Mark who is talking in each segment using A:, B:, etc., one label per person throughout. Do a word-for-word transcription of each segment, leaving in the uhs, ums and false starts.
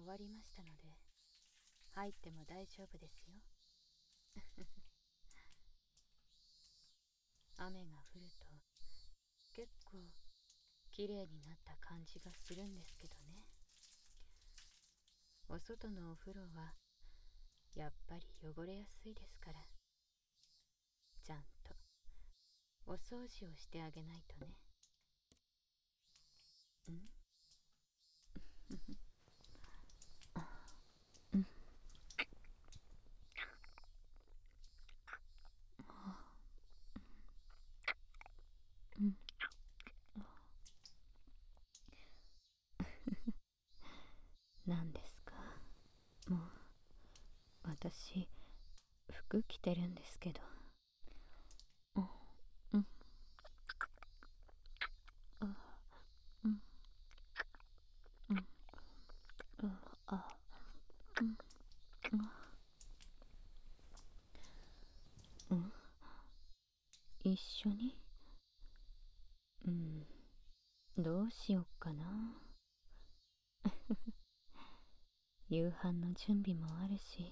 A: 終わりましたので、入っても大丈夫ですよ。雨が降ると結構綺麗になった感じがするんですけどね。お外のお風呂はやっぱり汚れやすいですから、ちゃんとお掃除をしてあげないとね。ん何ですか？もう私服着てるんですけど。うんうんあうんうんあうんうん一緒に。うんどうしよっかな。夕飯の準備もあるし、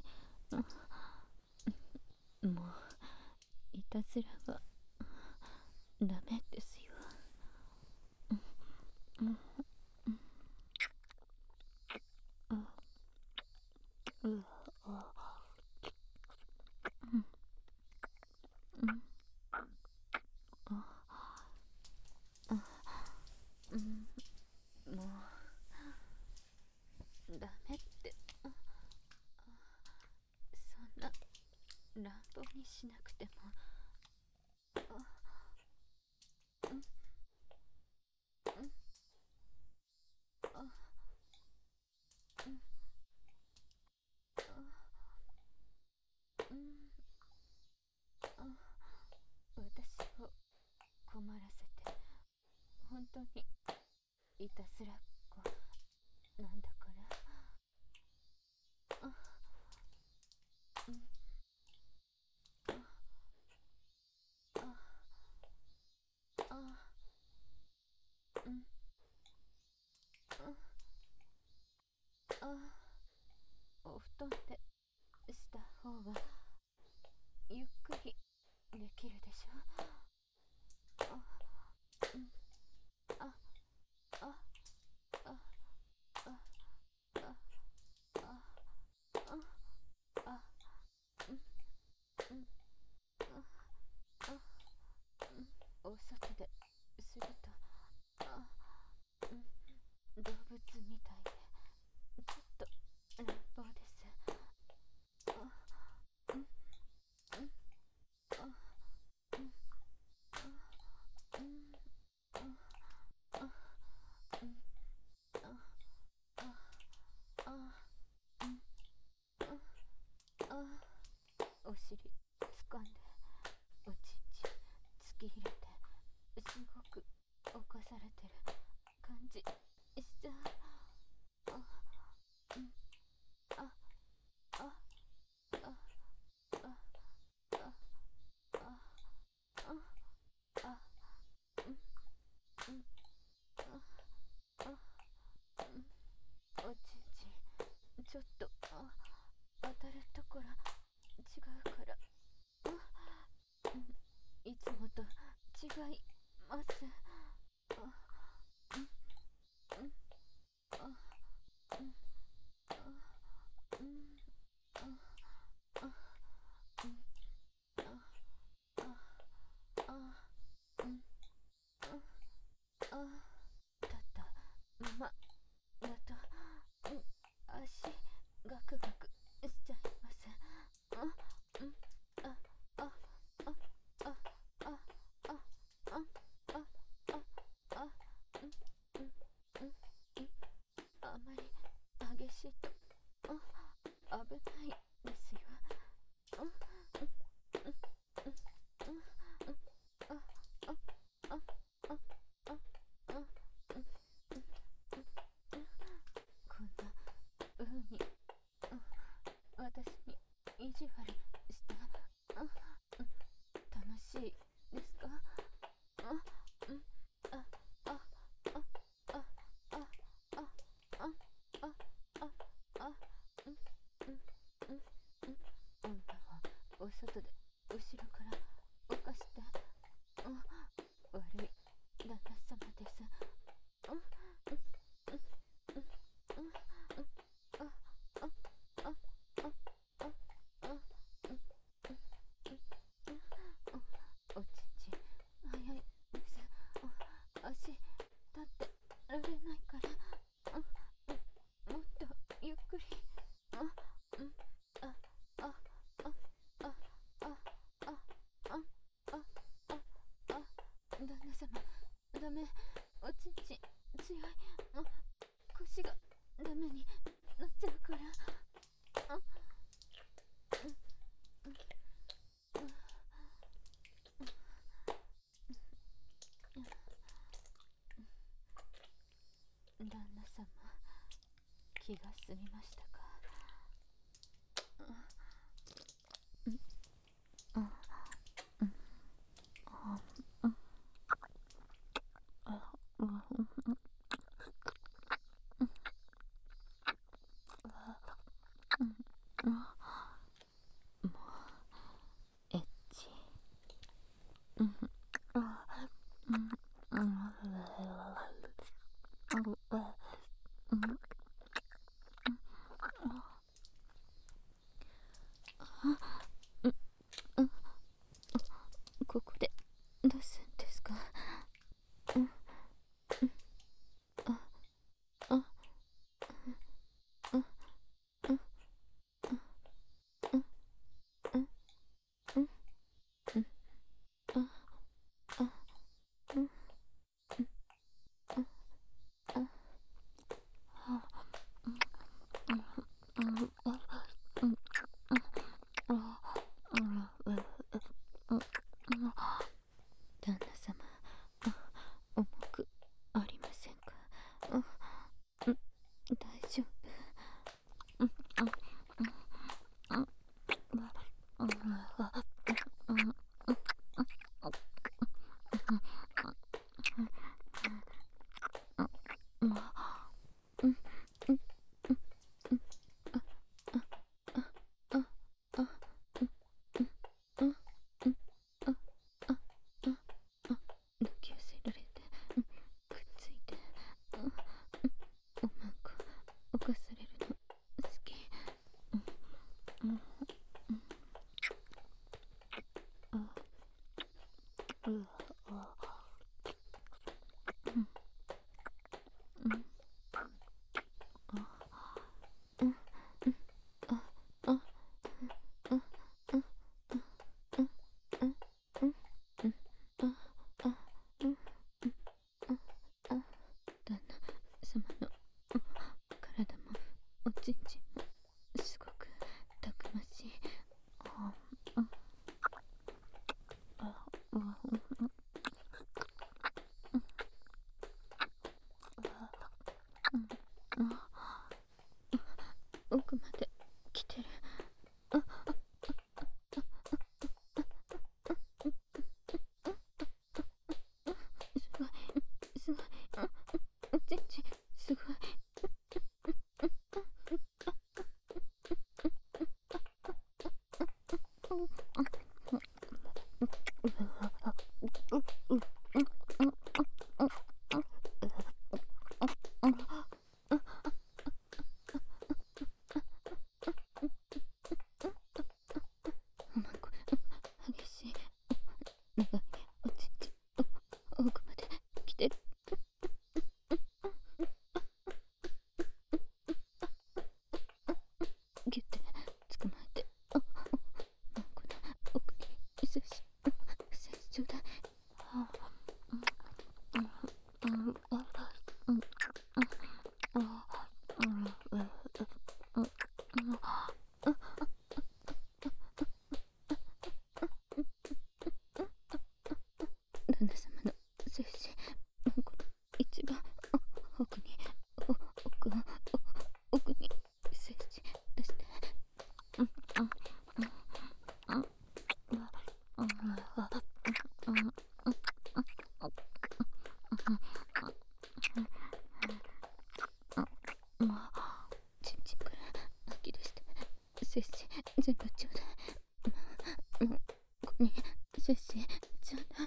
A: もういたずらはダメですよ。うんあうあうんうんああうんもうダメって。そんな乱暴にしなくても。あうんうんあうんあうんあ私を困らせて本当にいたずらっ子なんだから。あうんあああうんああお布団でした方がゆっくりできるでしょ。あうんああああああああうんうんああうんお外でするとあうん動物みたいでちょっと乱暴です。あうんうんあうんあうんああうんあああうんあお尻掴んでおちんち突き入れてすごく犯されてる感じしちゃう。あうんああああああああうんうんああうんおちんちちょっとあ当たるところ違うからあうんいつもと違いますあうんうんあうんあうんああうんあああうんああ立ったままだと、うん、足ガクガクしちゃいます。あうんああああああああああうんうんうんいあまり激しいとあ危ないですよ。あうんうんうんうんああああああうんこんな風にあ私に意地悪したあ楽しいですか？あうんああああああああああ旦那様、ダメ。おちんちん強い。あ、腰がダメになっちゃうから。あ、旦那様、気が済みましたか？エッチ。ここで出すんですか？旦那様、重くありませんか？大丈夫。抱き寄せられて、くっついて、おまんこ犯されるの好き。旦那様の体もおちんちんもすごくたくましい。奥まで来てる。すごい、すごい。おちんちんすごい。おまんこ激しい。長いおちんちん奥まで来てる。ギュッて捕まえて、おまんこの奥に接し接しちょうだい。旦那様の精子、この一番奥に、奥の奥に精子出して。もうちんちんから吐き出して精子全部ちょうだい。もうここに精子ちょうだい。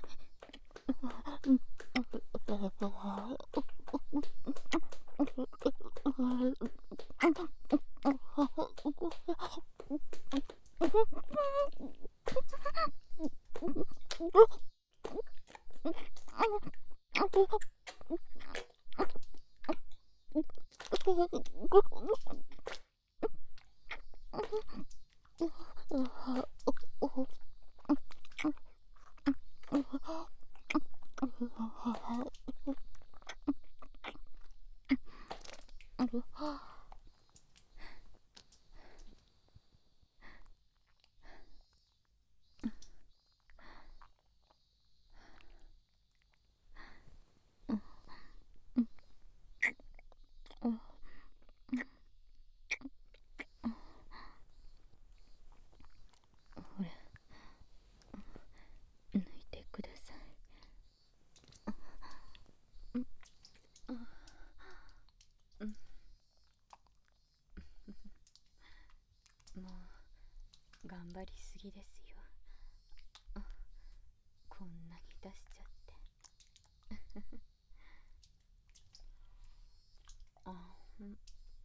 A: すぎですよ。あ、こんなに出しちゃって。あ、うん。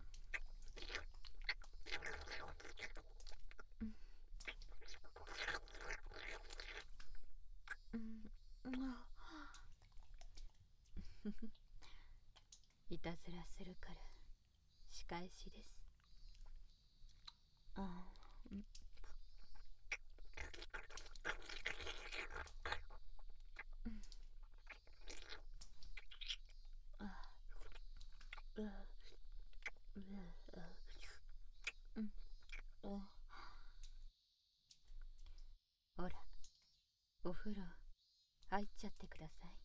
A: うん、うん、あ。いたずらするから仕返しです。あ、うん。あ、う、う、う、うん、お。ほら、お風呂入っちゃってください。